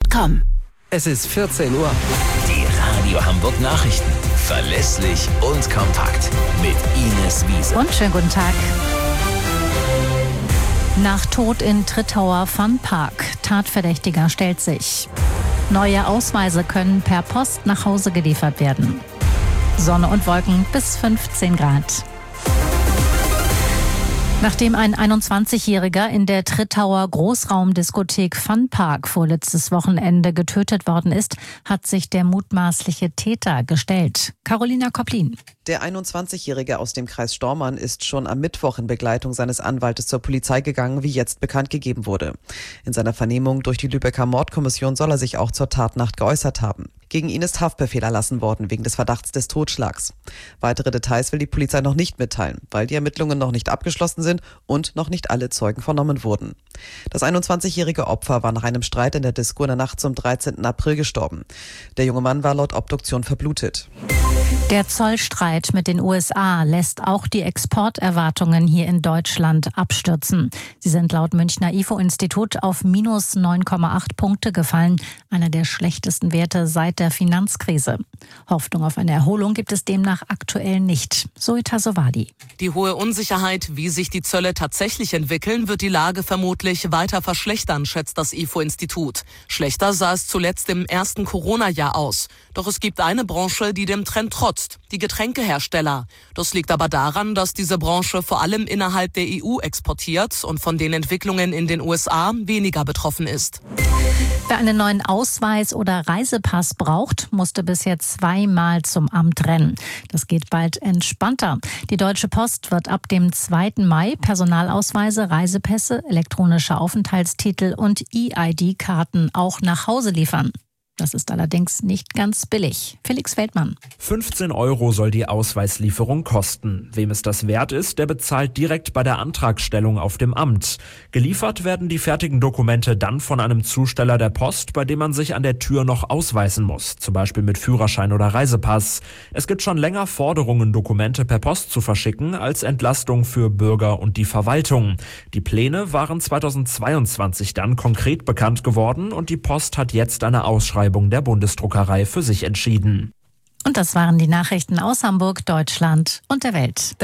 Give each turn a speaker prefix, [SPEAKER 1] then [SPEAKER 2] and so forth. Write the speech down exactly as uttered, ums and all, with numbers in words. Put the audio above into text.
[SPEAKER 1] punkt com.
[SPEAKER 2] Es ist vierzehn Uhr.
[SPEAKER 3] Die Radio Hamburg Nachrichten. Verlässlich und kompakt. Mit Ines Wiese.
[SPEAKER 1] Und schönen guten Tag. Nach Tod in Trittauer Funpark. Tatverdächtiger stellt sich. Neue Ausweise können per Post nach Hause geliefert werden. Sonne und Wolken bis fünfzehn Grad. Nachdem ein einundzwanzigjähriger in der Trittauer Großraumdiskothek Funpark vorletztes Wochenende getötet worden ist, hat sich der mutmaßliche Täter gestellt. Carolina Kopplin.
[SPEAKER 4] Der einundzwanzigjährige aus dem Kreis Stormarn ist schon am Mittwoch in Begleitung seines Anwaltes zur Polizei gegangen, wie jetzt bekannt gegeben wurde. In seiner Vernehmung durch die Lübecker Mordkommission soll er sich auch zur Tatnacht geäußert haben. Gegen ihn ist Haftbefehl erlassen worden wegen des Verdachts des Totschlags. Weitere Details will die Polizei noch nicht mitteilen, weil die Ermittlungen noch nicht abgeschlossen sind und noch nicht alle Zeugen vernommen wurden. Das einundzwanzigjährige Opfer war nach einem Streit in der Disco in der Nacht zum dreizehnten April gestorben. Der junge Mann war laut Obduktion verblutet.
[SPEAKER 1] Der Zollstreit mit den U S A lässt auch die Exporterwartungen hier in Deutschland abstürzen. Sie sind laut Münchner I F O-Institut auf minus neun Komma acht Punkte gefallen, einer der schlechtesten Werte seit der Finanzkrise. Hoffnung auf eine Erholung gibt es demnach aktuell nicht. Zoe Sowadi.
[SPEAKER 5] Die hohe Unsicherheit, wie sich die Zölle tatsächlich entwickeln, wird die Lage vermutlich weiter verschlechtern, schätzt das I F O-Institut. Schlechter sah es zuletzt im ersten Corona-Jahr aus. Doch es gibt eine Branche, die dem Trend trotzt, die Getränkehersteller. Das liegt aber daran, dass diese Branche vor allem innerhalb der E U exportiert und von den Entwicklungen in den U S A weniger betroffen ist.
[SPEAKER 1] Wer einen neuen Ausweis oder Reisepass braucht, musste bisher zweimal zum Amt rennen. Das geht bald entspannter. Die Deutsche Post wird ab dem zweiten Mai Personalausweise, Reisepässe, elektronische Aufenthaltstitel und E I D-Karten auch nach Hause liefern. Das ist allerdings nicht ganz billig. Felix Feldmann.
[SPEAKER 6] fünfzehn Euro soll die Ausweislieferung kosten. Wem es das wert ist, der bezahlt direkt bei der Antragstellung auf dem Amt. Geliefert werden die fertigen Dokumente dann von einem Zusteller der Post, bei dem man sich an der Tür noch ausweisen muss, zum Beispiel mit Führerschein oder Reisepass. Es gibt schon länger Forderungen, Dokumente per Post zu verschicken, als Entlastung für Bürger und die Verwaltung. Die Pläne waren zweitausendzweiundzwanzig dann konkret bekannt geworden und die Post hat jetzt eine Ausschreibung der Bundesdruckerei für sich entschieden.
[SPEAKER 1] Und das waren die Nachrichten aus Hamburg, Deutschland und der Welt.